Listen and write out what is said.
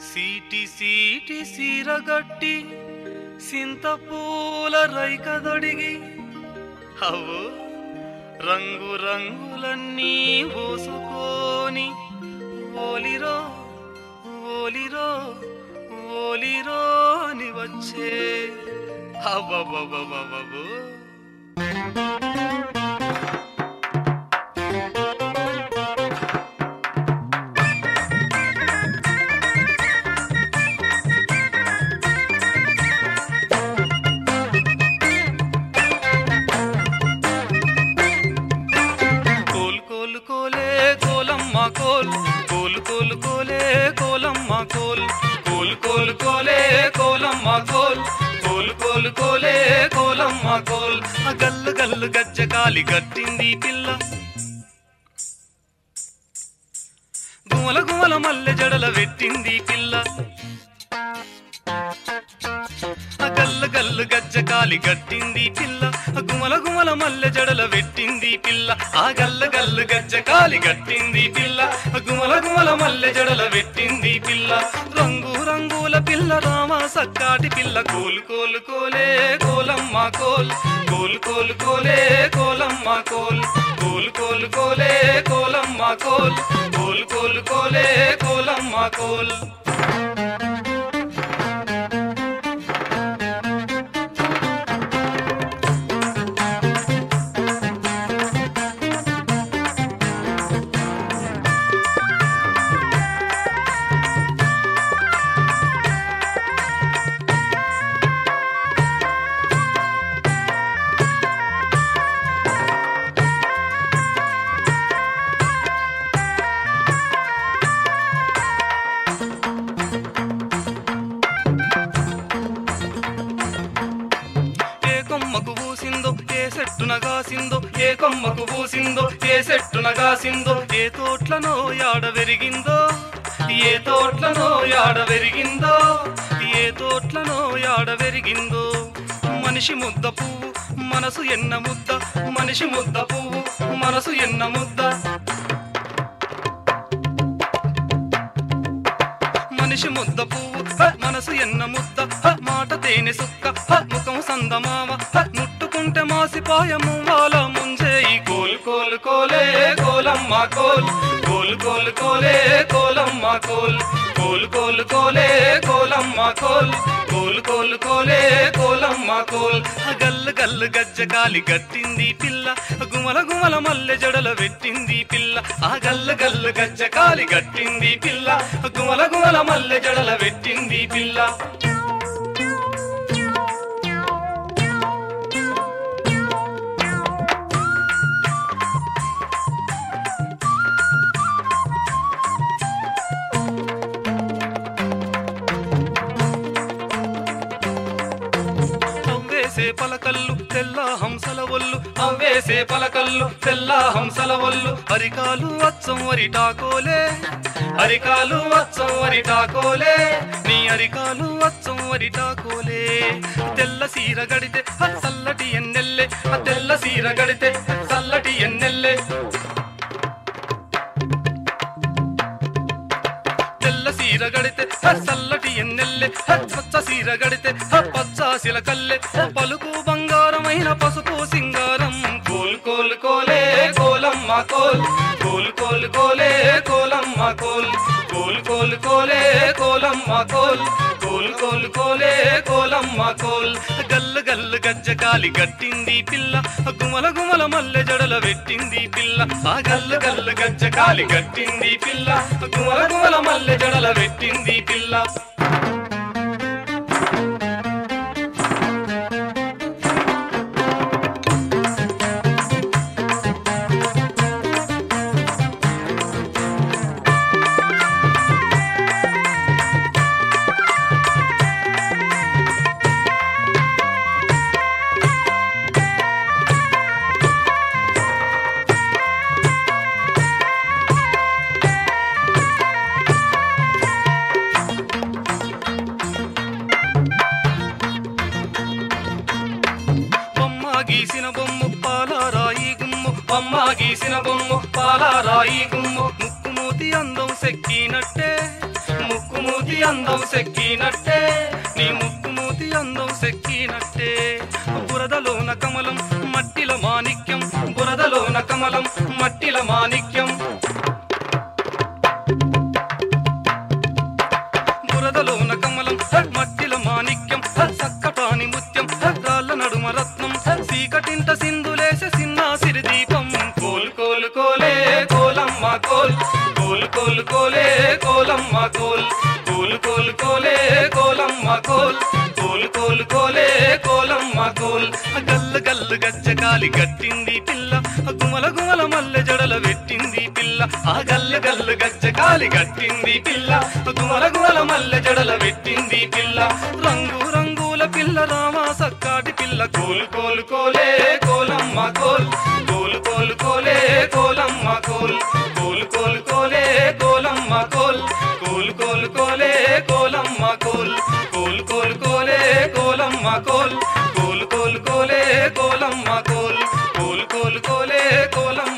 సీటి సీటి సీరగట్టి సింతపూల రైకదొడిగి అవు రంగు రంగులన్నీ పోసుకొని ఓలిరో ఓలిరో ఓలిరో అని వచ్చే అవ్వవ్వవ్వవ్వవ్వు కోల్ కోలు కోలు కోలే కోలమ్మ కోల్ కోలు కోలు కోలే కోలమ్మ కోల్ కోలు కోలు కోలే కోలమ్మ కోల్ గల్లు గల్లు గజ్జకాలి గట్టింది పిల్ల గుమల గుమల మల్లె జడల పెట్టింది పిల్ల గల్లు గల్లు గజ్జకాలి గట్టింది పిల్ల గుమల గుమల మల్లె జడల పెట్టింది పిల్ల ఆ గల్లు గల్లు గజ్జకాలి గట్టింది పిల్ల గుమల గుమల మల్లె జడల పెట్టింది పిల్ల రంగు రంగుల పిల్ల రామ సక్కాటి పిల్ల కోలు కోలు కోలే కోలమ్మ కోల్ కోలు కోలు కోలే కోలమ్మ కోల్ కోలు కోలు కోలే కోలమ్మ కోల్ కోలు కోలు కోలే కోలమ్మ కోల్ నగాసిందో ఏ కొమ్మకు పూసిందో ఏ చెట్టు నగాసిందో ఏ తోట్లనో యాడ వెరిగిందో ఏ తోట్లనో యాడ వెరిగిందో ఏ తోట్లనో యాడ వెరిగిందో మనిషి ముద్ద పువ్వు మనసు ఎన్న ముద్ద మనిషి ముద్ద పువ్వు మనసు ఎన్న ముద్ద మనిషి ముద్ద పువ్వు మనసు ఎన్న ముద్ద మాట తేనె సుక్క ముఖం సందమామ ముట్టుకుంటే మాసిపాయము వాళ్ళ ముంజేయి కోల్ కోల్ కోలే కోలమ్మ కోల్ కోల్ కోల్ కోలే కోలమ్మ కోల్ కోల్ కోల్ కోలే కోలమ్మ కోల్ కోల్ కోల్ కోలే కోలమ్మ కోల్ గల్లు గల్లు గజ్జకాలి గట్టింది పిల్ల గుమల గుమల మల్లె జడల పెట్టింది పిల్ల ఆ గల్లు గల్లు గజ్జకాలి గట్టింది పిల్ల గుమల గుమల మల్లె జడల పెట్టింది పిల్ల పలకల్లు తెల్ల హంసల ఒళ్ళు అవ్వేసే పలకల్లు తెల్ల హంసల ఒళ్ళు అరికాలు అచ్చం వరిటాకోలే అరికాలు అచ్చం వరిటాకోలే నీ అరికాలు అచ్చం వరిటాకోలే తెల్ల సీర గడితే చల్లటి ఎన్నెల్లే తెల్ల సీర గడితే చల్లటి ఎన్నెల్లే తెల్ల సీర గడితే చల్లటి ఎన్నెల్లే పచ్చ సీర గడితే పచ్చాసిల కల్లె పలుకు బంగారమైన పసుపు సింగారం కోల్ కోల్ కోలే కోలమ్మ కోల్ కోల్ కోల్ కోలే కోలమ్మ కోల్ కోల్ కోల్ కోలే కోలమ్మ కోల్ కోల్ కోల్ కోలే కోలమ్మ కోల్ గల్లు గల్లు గజ్జకాలి గట్టింది పిల్ల గుమల గుమల మల్లె జడల పెట్టింది పిల్ల ఆ గల్లు గల్లు గజ్జకాలి గట్టింది పిల్ల గుమల గుమల మల్లె జడల పెట్టింది పిల్ల గీసిన బొమ్ము పాలరాయి గుమ్ము అమ్మ గీసిన బొమ్ము పాలరాయి గుమ్ము ముక్కుమూతి అందం సెక్కినట్టే ముక్కుమూతి అందం సెక్కినట్టే నీ ముక్కు మూతి అందం సెక్కినట్టే బురదలోన కమలం మట్టిల మాణిక్యం బురదలోన కమలం మట్టిల మాణిక్యం బురదలోన కమలం మట్టిల మాణిక్యం సక్కటాని ముత్యం రాళ్ళ నడుమ రత్నం సీకటింట సింధులేసే సిన్నాసిరి దీపం కోలు కోలు కోలే కోలమ్మ కోల్ కోలు కోలు కోలే కోలమ్మ కోల్ కోలు కోలు కోలే కోలమ్మ కోల్ కోలు కోలు కోలే కోలమ్మ కోల్ గల్లు గల్లు గజ్జకాలి గట్టింది పిల్ల గుమల గుమల మల్లె జడల పెట్టింది పిల్ల ఆ గల్లు గల్లు గజ్జకాలి గట్టింది పిల్ల గుమల గుమల మల్లె జడల పెట్టింది పిల్ల రంగు రంగుల పిల్ల రామా సక్కాటి పిల్ల కోలు కోలు కోలే కోలమ్మ కోల్ కోలు కోలు కోలే కోలమ్మ కోల్ కోలు కోలు కోలే కోలమ్మ కోల్ కోలు కోలు కోలే కోలమ్మ కోల్ కోలు కోలు కోలే కోలమ్మ కోల్ కోలు కోలు కోలే కోలమ్మ కోల్ కోలు కోలు కోలే కోలమ్మ